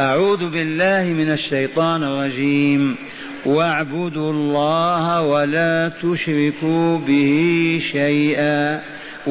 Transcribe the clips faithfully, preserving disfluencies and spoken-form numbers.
أعوذ بالله من الشيطان الرجيم. واعبدوا الله ولا تشركوا به شيئا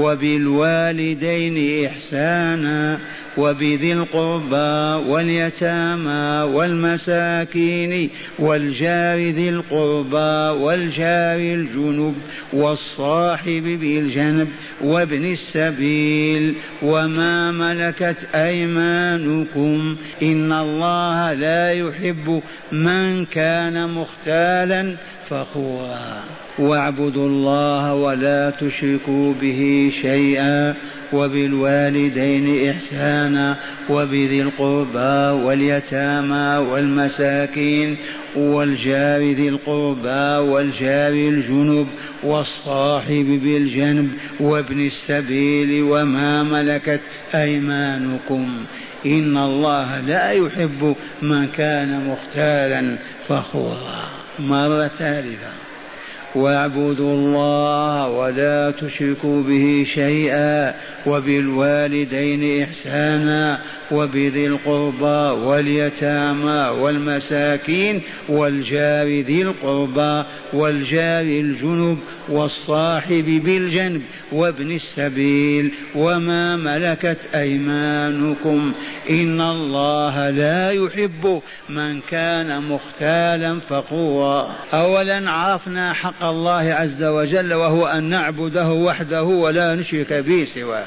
وبالوالدين إحسانا وبذي القربى واليتامى والمساكين والجار ذي القربى والجار الجنب والصاحب بالجنب وابن السبيل وما ملكت أيمانكم إن الله لا يحب من كان مختالا فخورا. واعبدوا الله ولا تشركوا به شيئا وبالوالدين إحسانا وبذي القربى واليتامى والمساكين والجار ذي القربى والجار الجنب والصاحب بالجنب وابن السبيل وما ملكت أيمانكم إن الله لا يحب من كان مختالا فخورا. مرة ثالثة. واعبدوا الله ولا تشركوا به شيئا وبالوالدين إحسانا وبذي القربى واليتامى والمساكين والجار ذي القربى والجار الجنب والصاحب بالجنب وابن السبيل وما ملكت أيمانكم إن الله لا يحب من كان مختالا فخورا. أولا عرفنا حق الله عز وجل وهو أن نعبده وحده ولا نشرك به سواه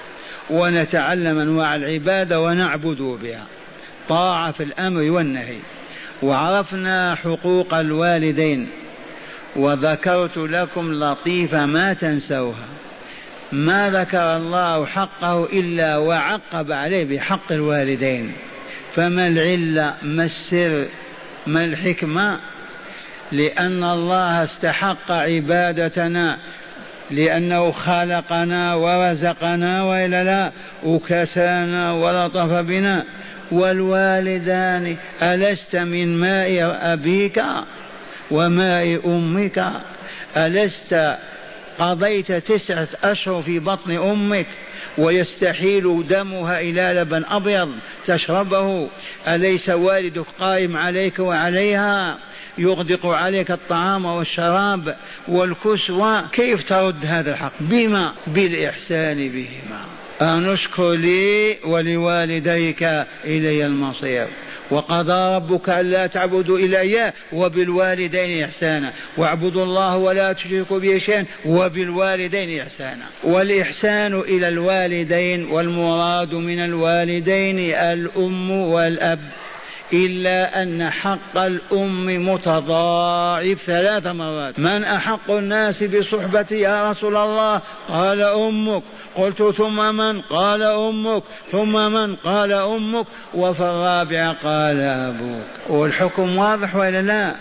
ونتعلم أنواع العبادة ونعبد بها طاعة في الأمر والنهي. وعرفنا حقوق الوالدين وذكرت لكم لطيفة ما تنسوها. ما ذكر الله حقه إلا وعقب عليه بحق الوالدين. فما العلة ما السر ما الحكمة؟ لأن الله استحق عبادتنا لأنه خلقنا ورزقنا وإلا لا وكسانا ولطف بنا. والوالدان ألست من ماء أبيك وماء أمك؟ ألست قضيت تسعة أشهر في بطن أمك ويستحيل دمها إلى لبن أبيض تشربه؟ أليس والدك قائم عليك وعليها يغدق عليك الطعام والشراب والكسوة؟ كيف ترد هذا الحق؟ بما بالإحسان بهما. أنشكر لي ولوالديك إلي المصير. وقضى ربك ألا تعبدوا إلا إياه وبالوالدين إحسانا واعبدوا الله ولا تشركوا به شيئا وبالوالدين إحسانا. والإحسان إلى الوالدين والمراد من الوالدين الأم والأب، إلا أن حق الأم متضاعف ثلاث مرات. من أحق الناس بصحبتي يا رسول الله؟ قال أمك. قلت ثم من؟ قال أمك. ثم من؟ قال أمك. وفي الرابع قال أبوك. والحكم واضح ولا لا؟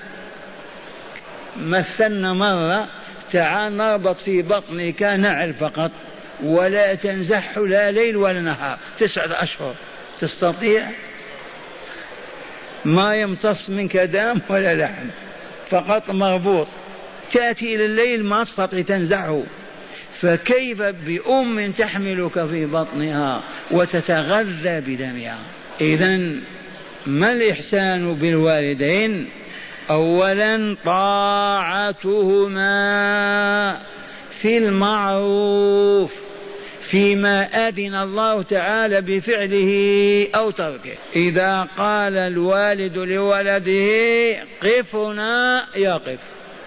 مثلنا مرة، تعال نربط في بطنك نعل فقط ولا تنزح لا ليل ولا نهار تسعة أشهر، تستطيع؟ ما يمتص منك دم ولا لحم، فقط مربوط، تأتي إلى الليل ما تستطيع تنزعه. فكيف بأم تحملك في بطنها وتتغذى بدمها؟ إذن ما الإحسان بالوالدين؟ أولا طاعتهما في المعروف فيما أذن الله تعالى بفعله أو تركه. إذا قال الوالد لولده قف هنا يقف،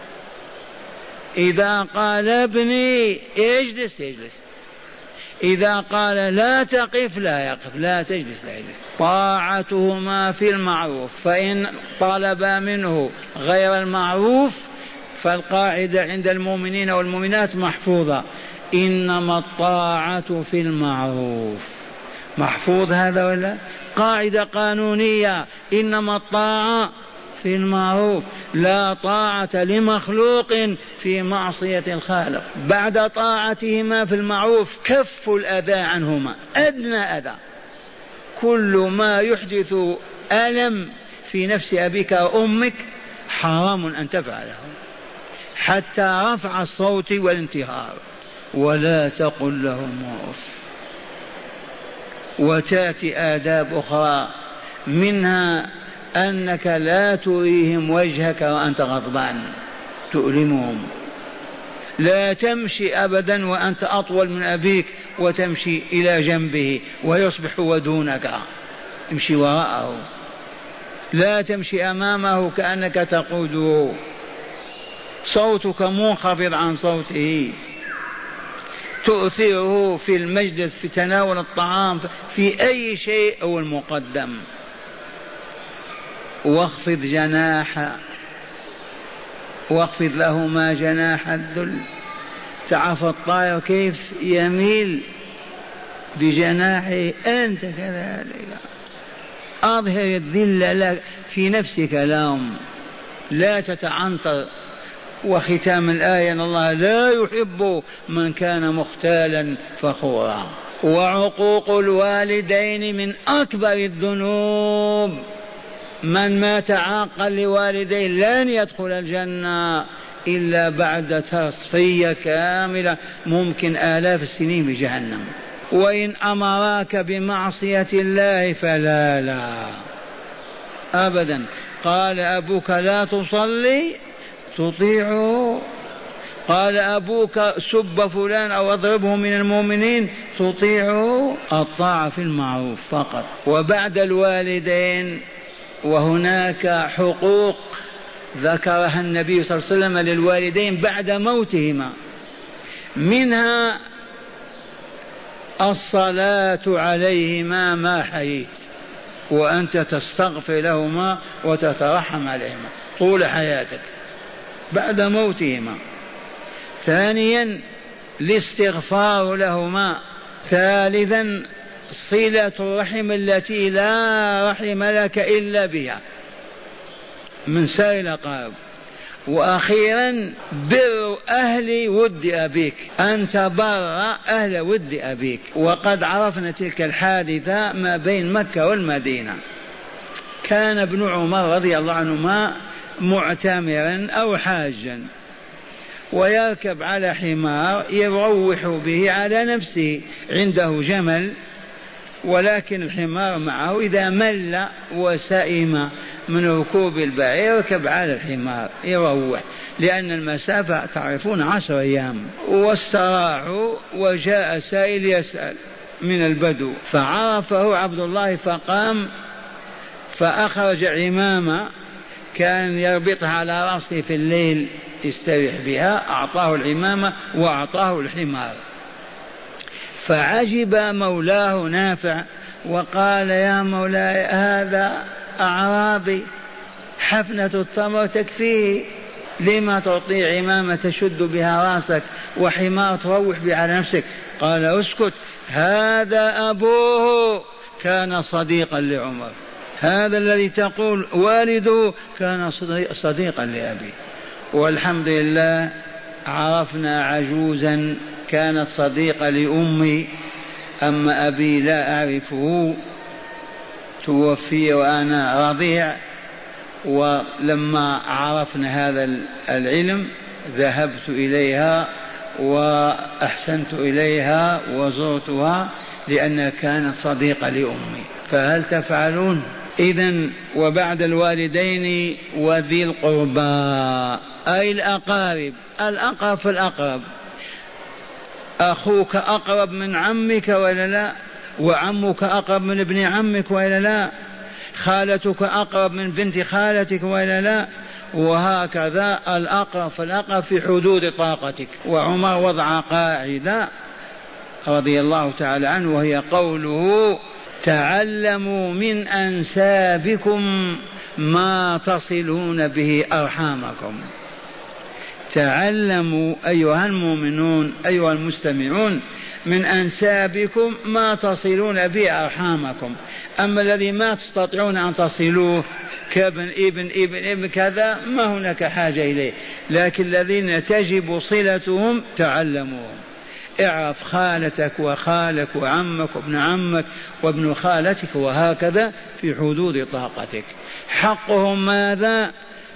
إذا قال ابني اجلس يجلس، إذا قال لا تقف لا يقف، لا تجلس لا يجلس. طاعتهما في المعروف، فإن طلب منه غير المعروف فالقاعدة عند المؤمنين والمؤمنات محفوظة، إنما الطاعة في المعروف. محفوظ هذا ولا؟ قاعدة قانونية، إنما الطاعة في المعروف، لا طاعة لمخلوق في معصية الخالق. بعد طاعتهما في المعروف كف الأذى عنهما، أدنى أذى، كل ما يحدث ألم في نفس أبيك وأمك حرام أن تفعله حتى رفع الصوت والانتهار. ولا تقل لهم أف. وتأتي آداب أخرى، منها أنك لا تريهم وجهك وأنت غضبان تؤلمهم، لا تمشي أبدا وأنت أطول من أبيك وتمشي إلى جنبه ويصبح ودونك، امشي وراءه، لا تمشي أمامه كأنك تقوده، صوتك منخفض عن صوته، تؤثره في المجلس، في تناول الطعام، في أي شيء هو المقدم. واخفض جناح واخفض لهما جناح الذل. تعرف الطائر كيف يميل بجناحه، أنت كذلك أظهر الذل لك في نفسك لهم، لا تتعنطر. وختام الآية أن الله لا يحب من كان مختالا فخورا. وعقوق الوالدين من أكبر الذنوب، من مات عاقا لوالديه لن يدخل الجنة إلا بعد تصفية كاملة، ممكن آلاف السنين بجهنم. وإن أمراك بمعصية الله فلا لا أبدا. قال أبوك لا تصلي تطيعه، قال أبوك سب فلان أو أضربه من المؤمنين تطيعه. الطاعة في المعروف فقط. وبعد الوالدين وهناك حقوق ذكرها النبي صلى الله عليه وسلم للوالدين بعد موتهما، منها الصلاة عليهما ما حييت، وأنت تستغفر لهما وتترحم عليهما طول حياتك بعد موتهما. ثانيا الاستغفار لهما. ثالثا صلة الرحم التي لا رحم لك إلا بها من سائر الأقارب. وأخيرا بر أهل ود أبيك، أن تبر أهل ود أبيك. وقد عرفنا تلك الحادثة ما بين مكة والمدينة. كان ابن عمر رضي الله عنهما معتمرا أو حاجا، ويركب على حمار يروح به على نفسه، عنده جمل ولكن الحمار معه، إذا مل وسئم من ركوب البعير يركب على الحمار يروح، لأن المسافة تعرفون عشر أيام. واستراحوا وجاء سائل يسأل من البدو فعرفه عبد الله، فقام فأخرج عمامة كان يربطها على رأسه في الليل يستريح بها، أعطاه العمامة وأعطاه الحمار. فعجب مولاه نافع وقال يا مولاي هذا أعرابي حفنة التمر تكفيه، لما تعطي عمامة تشد بها راسك وحمار تروح بها على نفسك؟ قال اسكت، هذا أبوه كان صديقا لعمر، هذا الذي تقول والده كان صديقا لأبيه. والحمد لله عرفنا عجوزا كانت صديقة لأمي، أما أبي لا أعرفه، توفي وأنا رضيع. ولما عرفنا هذا العلم ذهبت إليها وأحسنت إليها وزرتها لأنها كانت صديقة لأمي. فهل تفعلون؟ إذن وبعد الوالدين وذي القربى أي الأقارب، الأقرب فالأقرب. أخوك أقرب من عمك ولا لا؟ وعمك أقرب من ابن عمك ولا لا؟ خالتك أقرب من بنت خالتك ولا لا؟ وهكذا الأقرب فالأقرب في حدود طاقتك. وعمر وضع قاعدة رضي الله تعالى عنه وهي قوله تعلموا من أنسابكم ما تصلون به أرحامكم. تعلموا أيها المؤمنون أيها المستمعون من أنسابكم ما تصلون به أرحامكم. أما الذي ما تستطيعون أن تصلوه كابن ابن ابن ابن كذا ما هناك حاجة إليه، لكن الذين تجب صلتهم تعلموهم. اعرف خالتك وخالك وعمك وابن عمك وابن خالتك وهكذا في حدود طاقتك. حقهم ماذا؟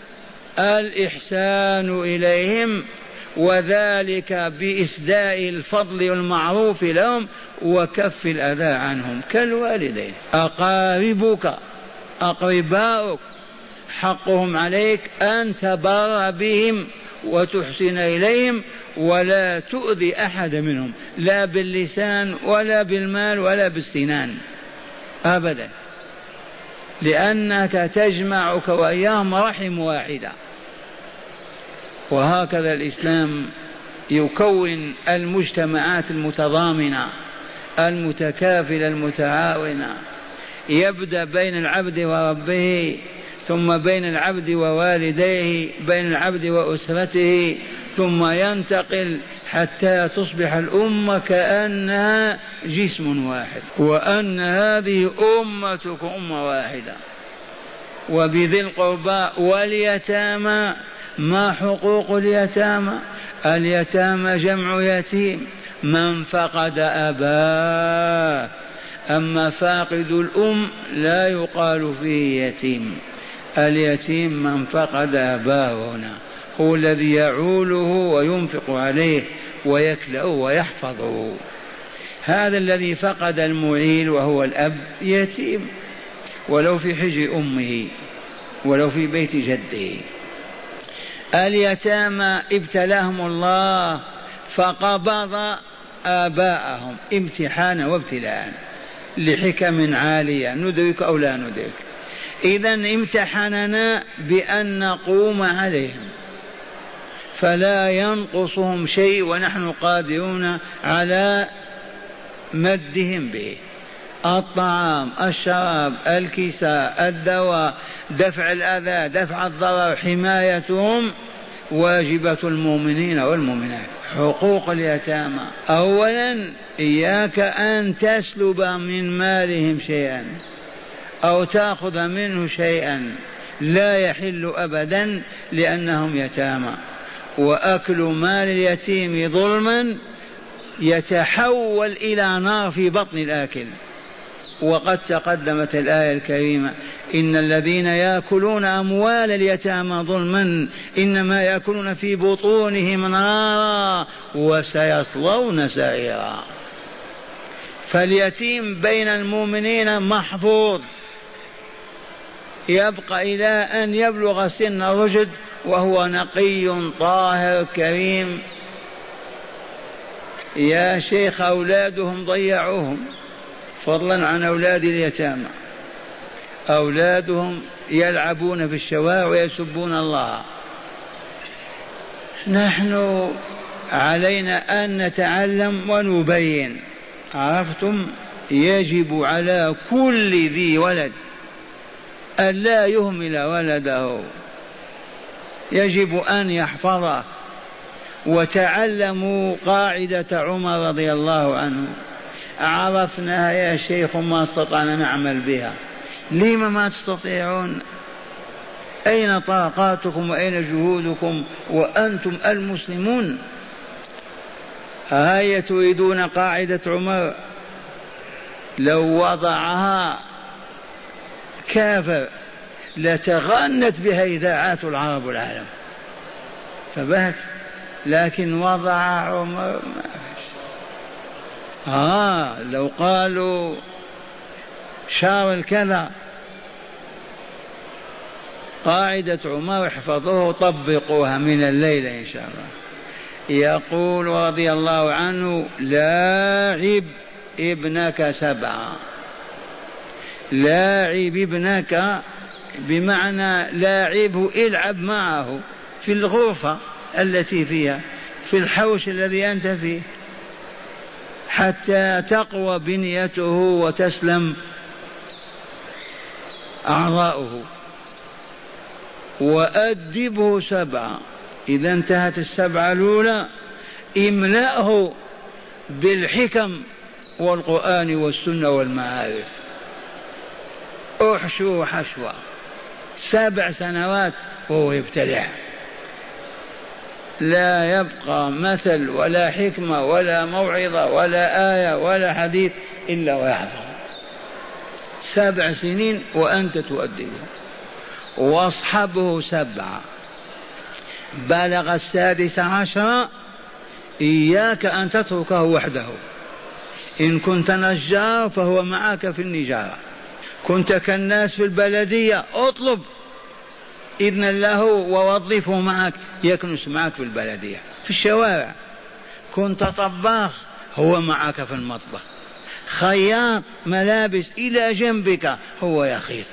الإحسان إليهم، وذلك بإسداء الفضل والمعروف لهم وكف الأذى عنهم كالوالدين. أقاربك أقرباؤك حقهم عليك أن تبر بهم وتحسن إليهم ولا تؤذي أحد منهم، لا باللسان ولا بالمال ولا بالسنان أبدا، لأنك تجمعك وإياهم رحم واحدة. وهكذا الإسلام يكون المجتمعات المتضامنة المتكافلة المتعاونة، يبدأ بين العبد وربه، ثم بين العبد ووالديه، بين العبد وأسرته، ثم ينتقل حتى تصبح الأمة كأنها جسم واحد، وأن هذه أمتكم أمة واحدة. وبذي القربى واليتامى، ما حقوق اليتامى؟ اليتامى جمع يتيم، من فقد أباه، أما فاقد الأم لا يقال فيه يتيم. اليتيم من فقد أباه هنا، هو الذي يعوله وينفق عليه ويكلأه ويحفظه. هذا الذي فقد المعيل وهو الأب يتيم، ولو في حجر أمه ولو في بيت جده. اليتامى ابتلاهم الله فقبض آباءهم امتحانا وابتلاء لحكم عالية ندرك أو لا ندرك. إذن امتحننا بأن نقوم عليهم فلا ينقصهم شيء، ونحن قادرون على مدهم به: الطعام، الشراب، الكساء، الدواء، دفع الأذى، دفع الضرر، حمايتهم واجبة المؤمنين والمؤمنات. حقوق اليتامى: أولا إياك أن تسلب من مالهم شيئا أو تأخذ منه شيئا، لا يحل أبدا لأنهم يتامى. وأكل مال اليتيم ظلما يتحول إلى نار في بطن الآكل. وقد تقدمت الآية الكريمة: إن الذين يأكلون أموال اليتامى ظلما إنما يأكلون في بطونهم نارا وسيصلون سعيرا. فاليتيم بين المؤمنين محفوظ، يبقى إلى أن يبلغ سن الرشد وهو نقي طاهر كريم. يا شيخ أولادهم ضيعوهم، فضلا عن أولاد اليتامى، أولادهم يلعبون في الشوارع ويسبون الله. نحن علينا أن نتعلم ونبين. عرفتم؟ يجب على كل ذي ولد أن لا يهمل ولده، يجب أن يحفظه. وتعلموا قاعدة عمر رضي الله عنه: عرفناها يا شيخ ما استطعنا نعمل بها. لما ما تستطيعون؟ أين طاقاتكم وأين جهودكم وأنتم المسلمون؟ هيا تريدون قاعدة عمر؟ لو وضعها كافر لتغنت بها إذاعات العرب والعالم، فبهت. لكن وضع عمر ما فيش. آه لو قالوا شار الكذا قاعدة عمر احفظوه طبقوها من الليلة إن شاء الله. يقول رضي الله عنه: لاعب ابنك سبعة. لاعب ابنك بمعنى لاعبه، العب معه في الغرفة التي فيها، في الحوش الذي أنت فيه، حتى تقوى بنيته وتسلم أعضاؤه. وأدبه سبعة. إذا انتهت السبعة الأولى املأه بالحكم والقرآن والسنة والمعارف، احشو حشوة. سبع سنوات وهو يبتلع، لا يبقى مثل ولا حكمة ولا موعظة ولا آية ولا حديث إلا ويحفظ. سبع سنين وأنت تؤدبه. واصحبه سبعة. بلغ السادس عشر إياك أن تتركه وحده. إن كنت نجار فهو معك في النجارة، كنت كالناس في البلدية اطلب إذن له ووظفه معك يكنس معك في البلدية في الشوارع. كنت طباخ هو معك في المطبخ، خياط ملابس إلى جنبك هو يخيط،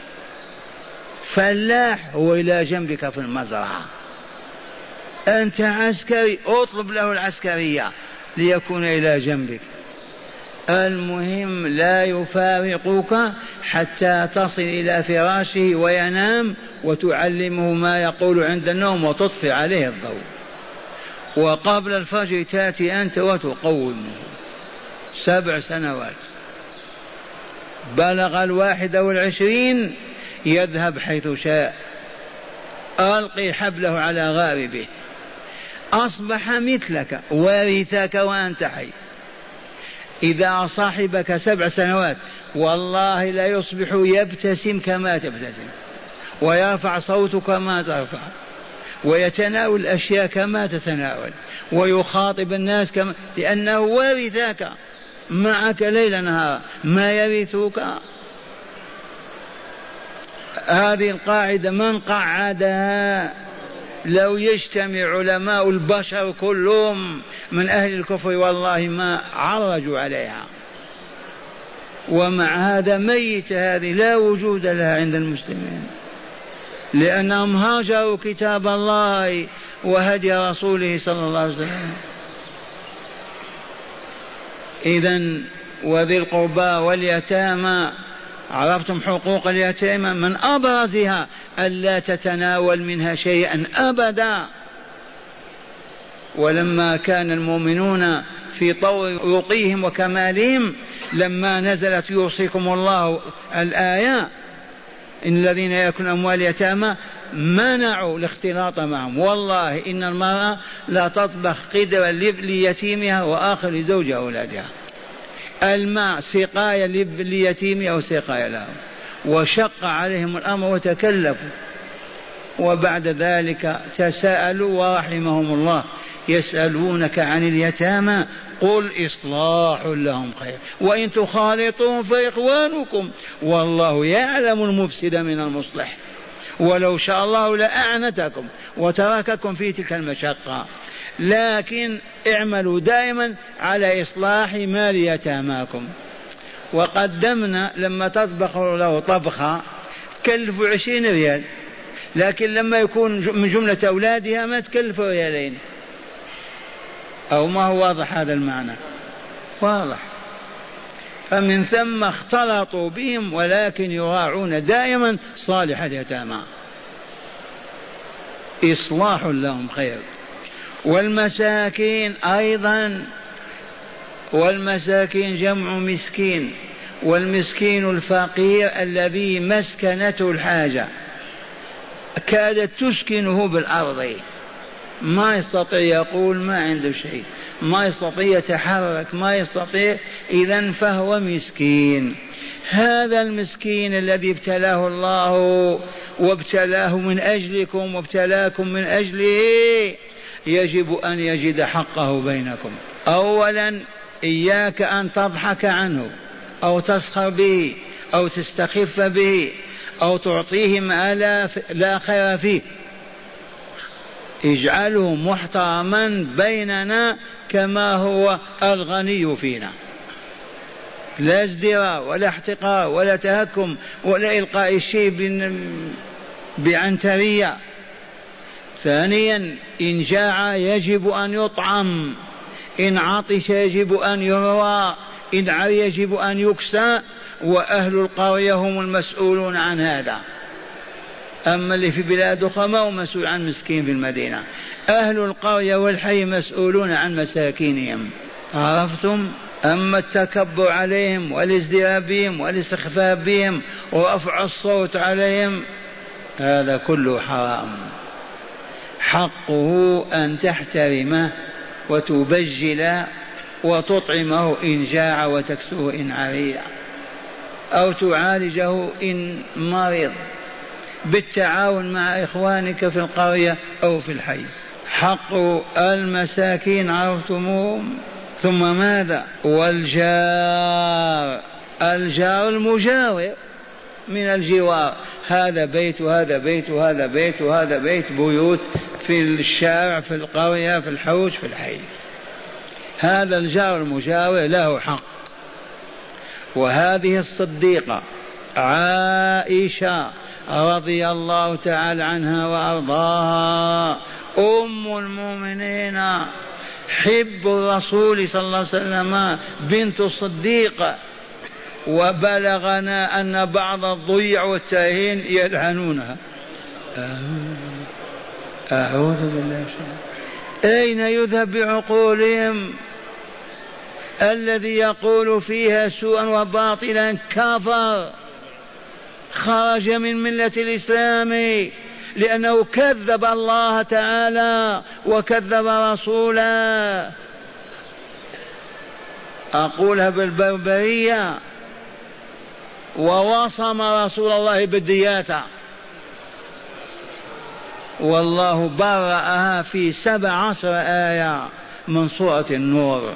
فلاح هو إلى جنبك في المزرعة. أنت عسكري اطلب له العسكرية ليكون إلى جنبك. المهم لا يفارقك حتى تصل إلى فراشه وينام وتعلمه ما يقول عند النوم وتطفئ عليه الضوء، وقبل الفجر تأتي أنت وتقومه. سبع سنوات. بلغ الواحد والعشرين يذهب حيث شاء، ألقي حبله على غاربه، أصبح مثلك وارثك وأنت حي. إذا صاحبك سبع سنوات والله لا يصبح يبتسم كما تبتسم، ويرفع صوتك كما ترفع، ويتناول الأشياء كما تتناول، ويخاطب الناس كما، لأنه وارثك معك ليل نهار ما يرثك. هذه القاعدة من قعدها؟ لو يجتمع علماء البشر كلهم من أهل الكفر والله ما عرجوا عليها. ومع هذا ميت، هذه لا وجود لها عند المسلمين، لأنهم هاجروا كتاب الله وهدي رسوله صلى الله عليه وسلم. إذن وذي القربى واليتامى، عرفتم حقوق اليتامى؟ من أبرزها ألا تتناول منها شيئا أبدا. ولما كان المؤمنون في طور رقيهم وكمالهم، لما نزلت يوصيكم الله الآية إن الذين يأكلون أموال اليتامى منعوا الاختلاط معهم. والله إن المرأة لا تطبخ قدرا ليتيمها وآخر لزوج أولادها، الماء سقاية ليتيمها وسقاية لهم، وشق عليهم الأمر وتكلفوا. وبعد ذلك تساءلوا ورحمهم الله، يسألونك عن اليتامى قل إصلاح لهم خير وإن تخالطوهم فإخوانكم والله يعلم المفسد من المصلح ولو شاء الله لأعنتكم وترككم في تلك المشقة. لكن اعملوا دائما على إصلاح مال يتاماكم. وقدمنا لما تطبخ له طبخة تكلف عشرين ريال، لكن لما يكون من جملة أولادها ما تكلف ريالين. أو ما هو واضح هذا المعنى؟ واضح. فمن ثم اختلطوا بهم، ولكن يراعون دائما صالح اليتامى، إصلاح لهم خير. والمساكين أيضا، والمساكين جمع مسكين، والمسكين الفقير الذي مسكنته الحاجة كادت تسكنه بالأرض، ما يستطيع يقول، ما عنده شيء، ما يستطيع يتحرك، ما يستطيع، إذن فهو مسكين. هذا المسكين الذي ابتلاه الله وابتلاه من أجلكم وابتلاكم من أجله يجب أن يجد حقه بينكم. أولا إياك أن تضحك عنه أو تسخر به أو تستخف به أو تعطيه ما لا خير فيه، اجعله محترما بيننا كما هو الغني فينا، لا ازدراء ولا احتقار ولا تهكم ولا إلقاء الشيء بعنترية. ثانيا إن جاع يجب أن يطعم، إن عطش يجب أن يروى، إن عري يجب أن يكسى، وأهل القرية هم المسؤولون عن هذا. أما اللي في بلاد أخرى ما هو مسؤول عن مسكين في المدينة، أهل القرية والحي مسؤولون عن مساكينهم. عرفتم؟ أما التكبر عليهم والازدراء بهم والاستخفاف بهم ورفع الصوت عليهم هذا كله حرام. حقه أن تحترمه وتبجل وتطعمه إن جاع وتكسوه إن عري، أو تعالجه إن مرض بالتعاون مع إخوانك في القرية أو في الحي. حق المساكين عرفتموهم. ثم ماذا؟ والجار، الجار المجاور من الجوار، هذا بيت وهذا بيت وهذا بيت وهذا بيت، بيوت في الشارع في القرية في الحوش في الحي. هذا الجار المجاور له حق. وهذه الصديقة عائشة رضي الله تعالى عنها وأرضاها أم المؤمنين حب الرسول صلى الله عليه وسلم بنت الصديق، وبلغنا أن بعض الضيع والتاهين يلعنونها. أعوذ بالله. أين يذهب بعقولهم؟ الذي يقول فيها سوءا وباطلا كفر، خرج من ملة الإسلام، لأنه كذب الله تعالى وكذب رسوله. أقولها بالبربرية، ووصم رسول الله بالدياتة، والله برأها في سبع عشر آية من سورة النور،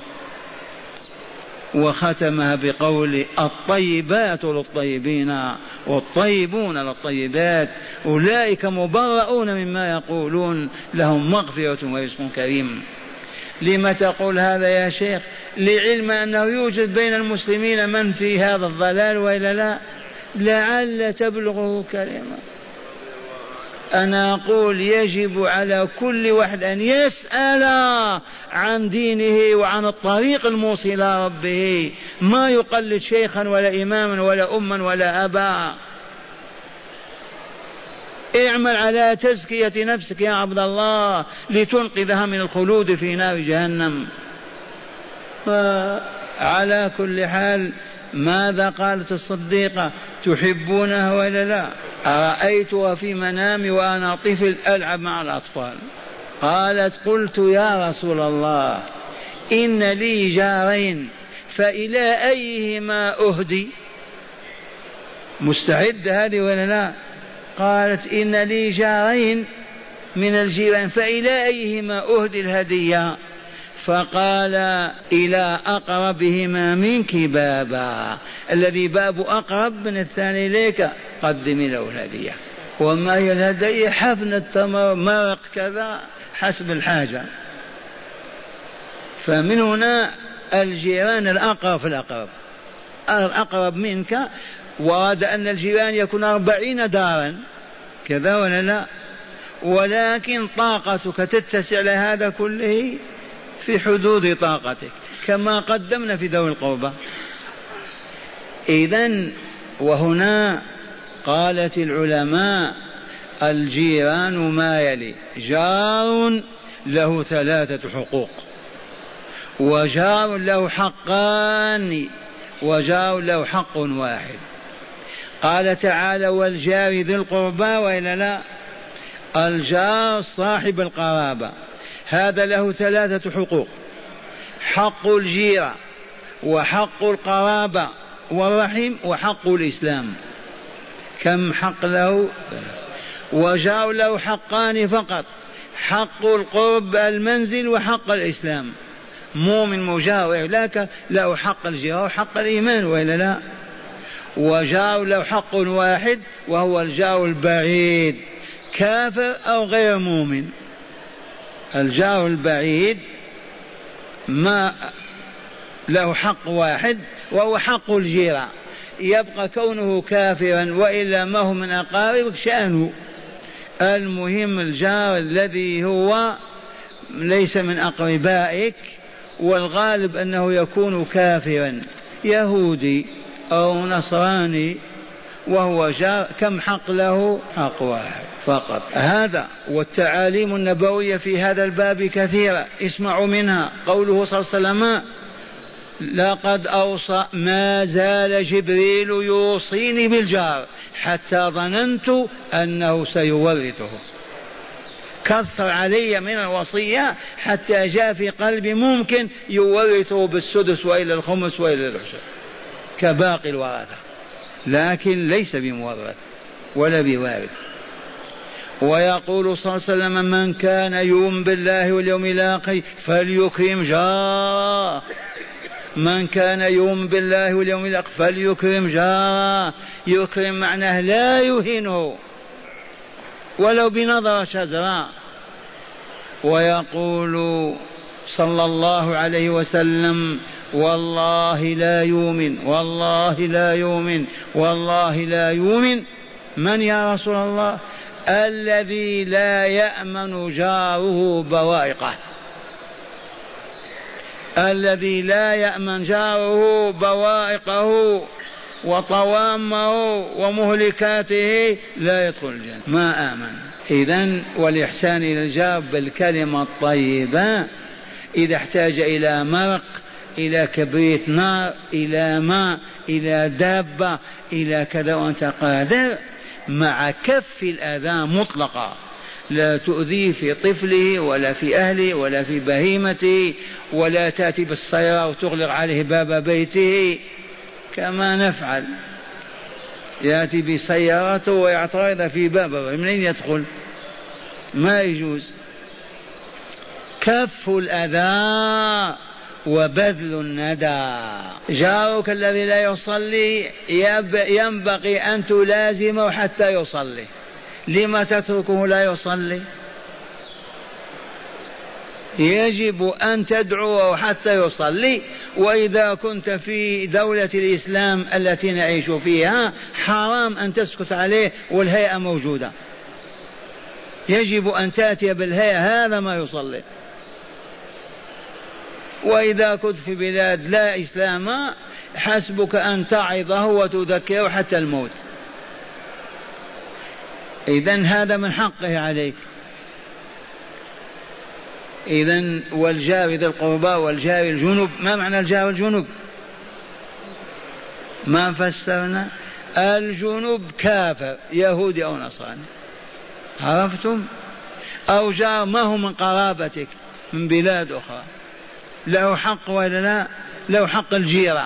وختمها بقول الطيبات للطيبين والطيبون للطيبات أولئك مبرؤون مما يقولون لهم مغفرة ورزق كريم. لما تقول هذا يا شيخ؟ لعلم أنه يوجد بين المسلمين من في هذا الضلال وإلا لا، لعل تبلغه كلمة. أنا أقول يجب على كل واحد أن يسأل عن دينه وعن الطريق الموصل إلى ربه، ما يقلد شيخا ولا إماما ولا أما ولا أبا. اعمل على تزكية نفسك يا عبد الله لتنقذها من الخلود في نار جهنم. على كل حال ماذا قالت الصديقة؟ تحبونها ولا لا؟ أرأيتها في منامي وأنا طفل ألعب مع الأطفال. قالت قلت يا رسول الله إن لي جارين فإلى أيهما أهدي؟ مستعد هذه ولا لا؟ قالت إن لي جارين من الجيران فإلى أيهما أهدي الهدية؟ فقال إلى أقربهما منك بابا، الذي باب أقرب من الثاني إليك قدمي له الهدية. وما هي الهدية؟ حفنة تمر، مرق، كذا حسب الحاجة. فمن هنا الجيران الأقرب في الأقرب، الأقرب منك. وراد أن الجيران يكون أربعين دارا كذا ولا لا؟ ولكن طاقتك تتسع لهذا كله في حدود طاقتك كما قدمنا في ذوي القربى. إذن وهنا قالت العلماء الجيران ما يلي: جار له ثلاثة حقوق، وجار له حقان، وجار له حق واحد. قال تعالى: والجار ذي القربى، وإلا لا؟ الجار صاحب القرابة هذا له ثلاثة حقوق: حق الجيرة، وحق القرابة والرحم، وحق الإسلام. كم حق له؟ وجار له حقان فقط: حق القرب المنزل وحق الإسلام. مؤمن مجاور لك له حق الجيرة وحق الإيمان، وإلا لا؟ وجار له حق واحد وهو الجار البعيد، كافر أو غير مؤمن. الجار البعيد ما له حق واحد وهو حق الجيرة، يبقى كونه كافرا وإلا ما هو من أقاربك شأنه. المهم الجار الذي هو ليس من أقربائك، والغالب أنه يكون كافرا يهودي أو نصراني وهو جار، كم حق له؟ حق واحد فقط. هذا والتعاليم النبوية في هذا الباب كثيرة، اسمعوا منها قوله صلى الله عليه وسلم: لقد أوصى ما زال جبريل يوصيني بالجار حتى ظننت أنه سيورثه. كثر علي من الوصية حتى جاء في قلبي ممكن يورثه بالسدس وإلى الخمس وإلى العشر كباقي الورثة، لكن ليس بمورث ولا بوارث. ويقول صلى الله عليه وسلم: من كان يؤمن بالله واليوم الآخر فليكرم جاره. من كان يؤمن بالله واليوم الآخر فليكرم جاره. يكرم معناه لا يهينه ولو بنظرة شزراء. ويقول صلى الله عليه وسلم والله لا يؤمن والله لا يؤمن والله لا يؤمن. من يا رسول الله؟ الذي لا يأمن جاره بوائقه، الذي لا يأمن جاره بوائقه وطوامه ومهلكاته لا يدخل الجنة، ما آمن. إذن والإحسان إلى الجار بالكلمة الطيبة. إذا احتاج إلى مرق، إلى كبريت نار، إلى ماء، إلى دابة، إلى كذا وأنت قادر، مع كف الأذى مطلقا، لا تؤذيه في طفله ولا في أهله ولا في بهيمته، ولا تأتي بالسيارة وتغلق عليه باب بيته كما نفعل. يأتي بسيارته ويعترض في بابه، منين يدخل؟ ما يجوز. كف الأذى وبذل الندى. جارك الذي لا يصلي ينبغي أن تلازمه حتى يصلي. لما تتركه لا يصلي؟ يجب أن تدعوه حتى يصلي. وإذا كنت في دولة الإسلام التي نعيش فيها حرام أن تسكت عليه والهيئة موجودة، يجب أن تأتي بالهيئة هذا ما يصلي. وإذا كنت في بلاد لا إسلام حسبك أن تعظه وتذكره حتى الموت. إذن هذا من حقه عليك. إذن والجار ذي القربى والجار الجنب. ما معنى الجار الجنب؟ ما فسرنا؟ الجنب كافر يهودي أو نصراني، عرفتم؟ أو جار ما هو من قرابتك من بلاد أخرى، له حق ولا لا؟ له حق الجيرة.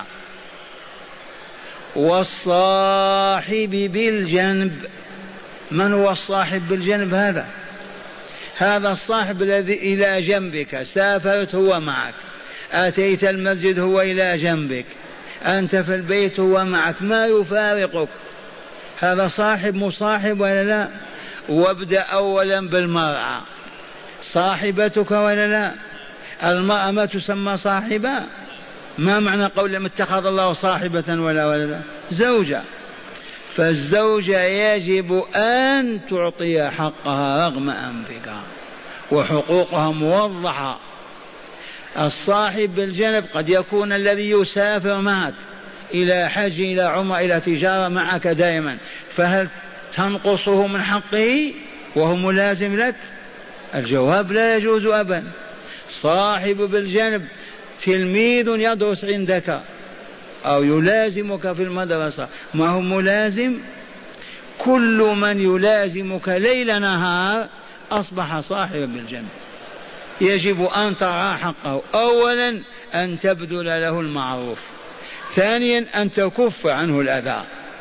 والصاحب بالجنب. من هو الصاحب بالجنب؟ هذا هذا الصاحب الذي إلى جنبك، سافرت هو معك، أتيت المسجد هو إلى جنبك، أنت في البيت هو معك، ما يفارقك. هذا صاحب مصاحب ولا لا؟ وابدأ أولا بالمرأة، صاحبتك ولا لا؟ المرأة ما تسمى صاحبة؟ ما معنى قول لم اتخذ الله صاحبة ولا ولا لا؟ زوجة. فالزوجة يجب أن تعطي حقها رغم أنفك، وحقوقها موضحة. الصاحب بالجنب قد يكون الذي يسافر معك إلى حج إلى عمرة إلى تجارة معك دائما، فهل تنقصه من حقه وهو ملازم لك؟ الجواب لا يجوز أبدا. صاحب بالجنب تلميذ يدرس عندك أو يلازمك في المدرسة، ما هو ملازم؟ كل من يلازمك ليل نهار أصبح صاحبا بالجنب. يجب أن ترى حقه. أولا أن تبذل له المعروف، ثانيا أن تكف عنه الأذى،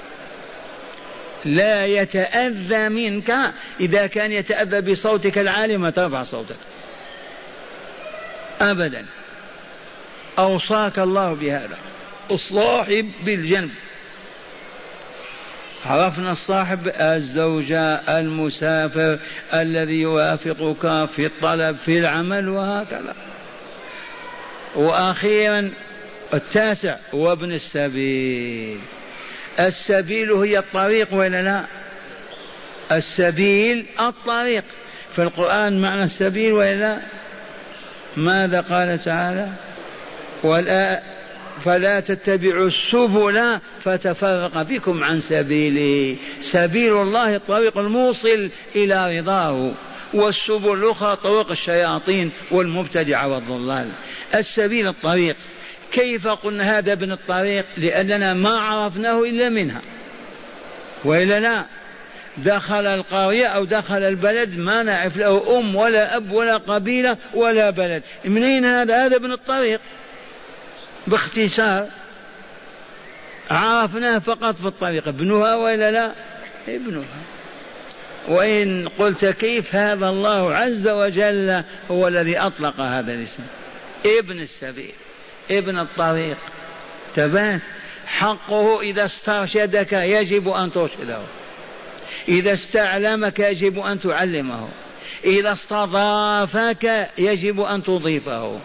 لا يتأذى منك. إذا كان يتأذى بصوتك العالي ما ترفع صوتك أبدا. أوصاك الله بهذا. الصاحب بالجنب. عرفنا الصاحب الزوجة، المسافر الذي يوافقك في الطلب في العمل وهكذا. وأخيرا التاسع وابن السبيل. السبيل هي الطريق ولا لا؟ السبيل الطريق في القرآن معنى السبيل ولا لا؟ ماذا قال تعالى؟ ولا فلا تتبعوا السبل فتفرق بكم عن سبيله. سبيل الله الطريق الموصل إلى رضاه، والسبل الأخرى طرق الشياطين والمبتدع والضلال. السبيل الطريق. كيف قلنا هذا ابن الطريق؟ لأننا ما عرفناه إلا منها، وإلا لا؟ دخل القرية أو دخل البلد ما نعرف له أم ولا أب ولا قبيلة ولا بلد، منين هذا؟ هذا ابن الطريق. باختصار عرفناه فقط في الطريق. ابنها ولا لا؟ ابنها. وإن قلت كيف، هذا الله عز وجل هو الذي أطلق هذا الاسم ابن السبيل. ابن الطريق تبات. حقه إذا استرشدك يجب أن ترشده، إذا استعلمك يجب أن تعلمه، إذا استضافك يجب أن تضيفه،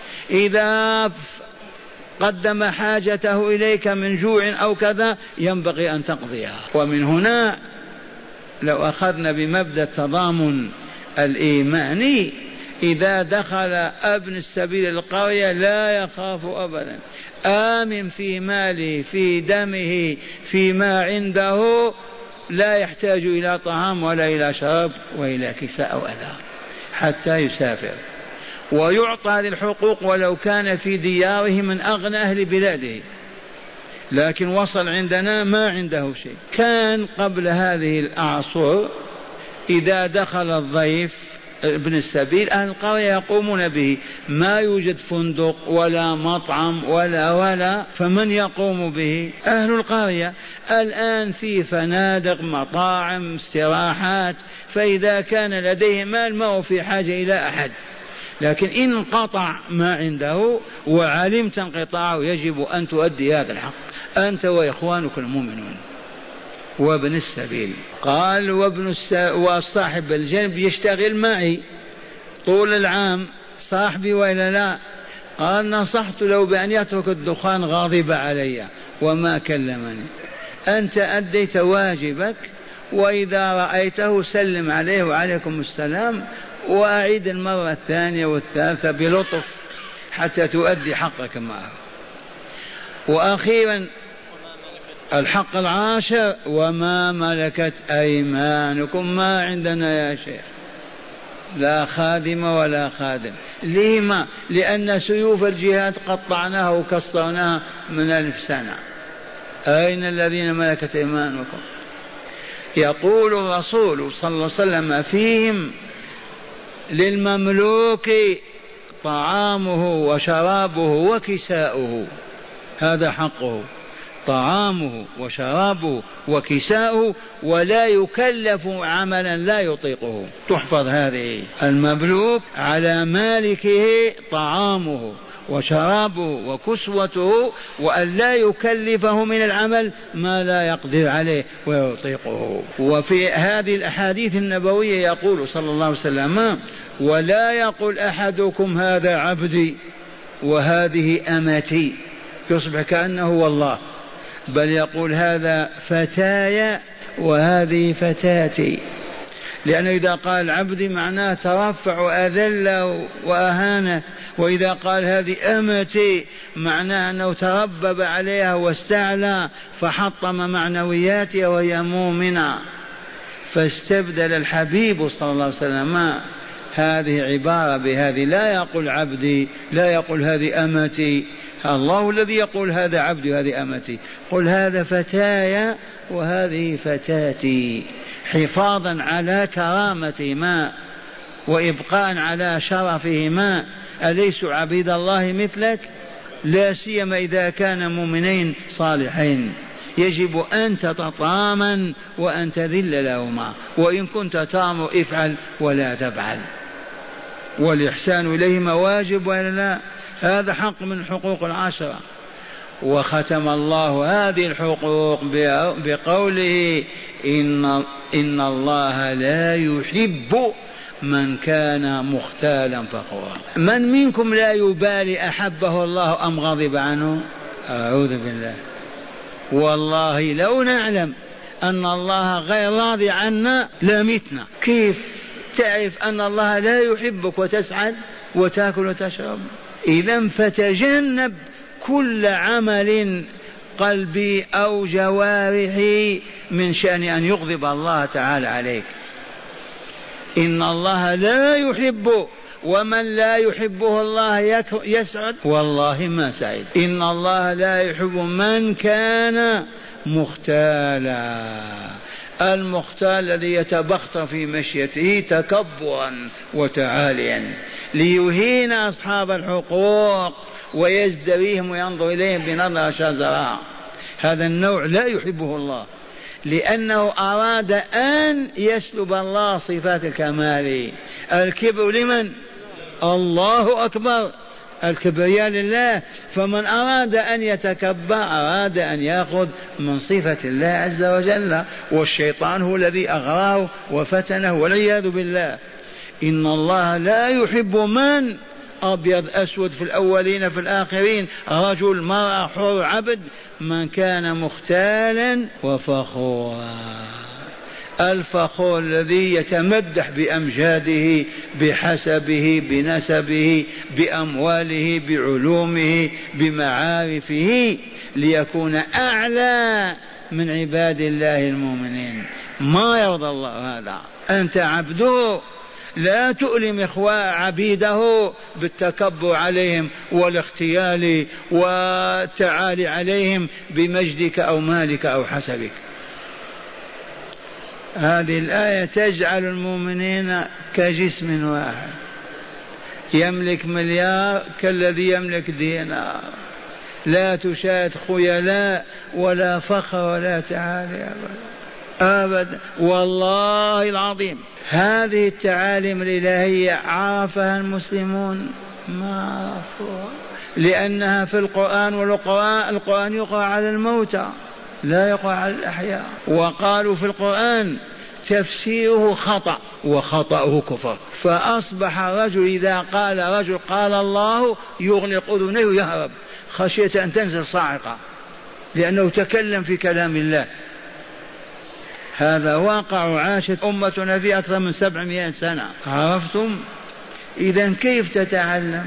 إذا قدم حاجته إليك من جوع أو كذا ينبغي أن تقضيها. ومن هنا لو أخذنا بمبدأ التضامن الإيماني، إذا دخل ابن السبيل القرية لا يخاف أبدا، آمن في ماله في دمه فيما عنده، لا يحتاج إلى طعام ولا إلى شراب وإلى كساء أو أذى حتى يسافر، ويعطى للحقوق ولو كان في دياره من أغنى أهل بلاده، لكن وصل عندنا ما عنده شيء. كان قبل هذه الأعصر إذا دخل الضيف ابن السبيل أهل القرية يقومون به، ما يوجد فندق ولا مطعم ولا ولا فمن يقوم به؟ أهل القرية. الآن في فنادق مطاعم استراحات، فإذا كان لديه مال ما هو في حاجة إلى أحد، لكن إن انقطع ما عنده وعلمت انقطاعه يجب أن تؤدي هذا الحق أنت وإخوانك المؤمنون. وابن السبيل قال وابن الس... وصاحب الجنب يشتغل معي طول العام صاحبي وإلا لا؟ قال نصحت له بأن يترك الدخان غاضب علي وما كلمني. أنت أديت واجبك، وإذا رأيته سلم عليه وعليكم السلام، وأعيد المرة الثانية والثالثة بلطف حتى تؤدي حقك معه. وأخيرا الحق العاشر وما ملكت أيمانكم. ما عندنا يا شيخ لا خادم ولا خادم. لما؟ لأن سيوف الجهاد قطعناها وكسرناها من ألف سنة. أين الذين ملكت أيمانكم؟ يقول الرسول صلى الله عليه وسلم فيهم للمملوك طعامه وشرابه وكساؤه، هذا حقه، طعامه وشرابه وكساؤه، ولا يكلف عملا لا يطيقه. تحفظ هذه. المملوك على مالكه طعامه وشرابه وكسوته، وأن لا يكلفه من العمل ما لا يقدر عليه ويطيقه. وفي هذه الأحاديث النبوية يقول صلى الله عليه وسلم ولا يقول أحدكم هذا عبدي وهذه أمتي يصبح كأنه والله، بل يقول هذا فتاي وهذه فتاتي، لأنه إذا قال عبدي معناه ترفع وأذل وأهانه، وإذا قال هذه أمتي معناه أنه تربب عليها واستعلى فحطم معنوياتها وهي مؤمنة. فاستبدل الحبيب صلى الله عليه وسلم هذه عبارة بهذه، لا يقول عبدي، لا يقول هذه أمتي، الله الذي يقول هذا عبدي وهذه أمتي، قل هذا فتاي وهذه فتاتي، حفاظا على كرامتهما وإبقاء على شرفهما. أليسوا عبيد الله مثلك؟ لا سيما إذا كان مؤمنين صالحين، يجب أن تتطامن وأن تذل لهما، وإن كنت تأمر افعل ولا تفعل، والإحسان إليهما واجب ولا لا؟ هذا حق من حقوق العشرة. وختم الله هذه الحقوق بقوله إن, إن الله لا يحب من كان مختالا فخورا. من منكم لا يبالي أحبه الله أم غضب عنه؟ أعوذ بالله. والله لو نعلم أن الله غير راضي عنا لمتنا. كيف تعرف أن الله لا يحبك وتسعد وتأكل وتشرب؟ إذن فتجنب كل عمل قلبي أو جوارحي من شأن أن يغضب الله تعالى عليك. إن الله لا يحب، ومن لا يحبه الله يسعد، والله ما سعد. إن الله لا يحب من كان مختالا. المختال الذي يتبختر في مشيته تكبرا وتعاليا ليهين أصحاب الحقوق ويزدريهم وينظر إليهم بنظرة شزراء، هذا النوع لا يحبه الله، لأنه أراد أن يسلب الله صفات الكمال. الكبر لمن؟ الله أكبر، الكبرياء لله. فمن أراد أن يتكبر أراد أن يأخذ من صفة الله عز وجل، والشيطان هو الذي أغراه وفتنه والعياذ بالله. إن الله لا يحب من أبيض أسود في الأولين في الآخرين، رجل مرأة حر عبد، من كان مختالا وفخورا. الفخور الذي يتمدح بأمجاده بحسبه بنسبه بأمواله بعلومه بمعارفه ليكون أعلى من عباد الله المؤمنين. ما يرضى الله هذا. أنت عبده، لا تؤلم إخوة عبيده بالتكبر عليهم والاختيال والتعالي عليهم بمجدك أو مالك أو حسبك. هذه الآية تجعل المؤمنين كجسم واحد، يملك مليار كالذي يملك دينار، لا تشاهد خيلاء ولا فخر ولا تعالي أبدا أبدا والله العظيم. هذه التعاليم الإلهية عرفها المسلمون؟ ما عرفوها، لأنها في القرآن، والقرآن القرآن يقرأ على الموتى لا يقرأ على الأحياء. وقالوا في القرآن تفسيره خطأ وخطأه كفر، فأصبح الرجل إذا قال رجل قال الله يغلق أذنيه ويهرب خشية أن تنزل صاعقة لأنه تكلم في كلام الله. هذا واقع عاشت أمتنا في أكثر من سبعمائة سنة. عرفتم؟ إذن كيف تتعلم؟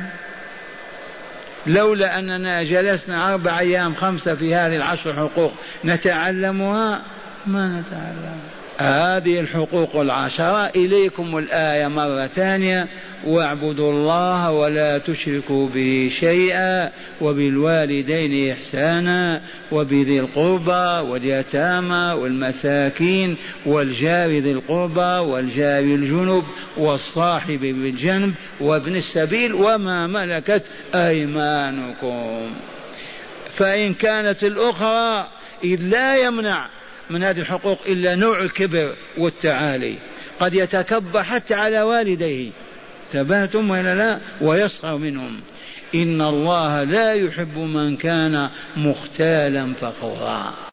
لولا أننا جلسنا أربع أيام خمسة في هذه العشر حقوق نتعلمها ما نتعلم. هذه الحقوق العشرة. إليكم الآية مرة ثانية: واعبدوا الله ولا تشركوا به شيئا وبالوالدين إحسانا وبذي القربى واليتامى والمساكين والجار ذي القربى والجار الجنب والصاحب بالجنب وابن السبيل وما ملكت أيمانكم. فإن كانت الأخرى إذ لا يمنع من هذه الحقوق إلا نوع الكبر والتعالي، قد يتكبر حتى على والديه، تبهتم ولا لا، ويسخر منهم. إن الله لا يحب من كان مختالا فخورا.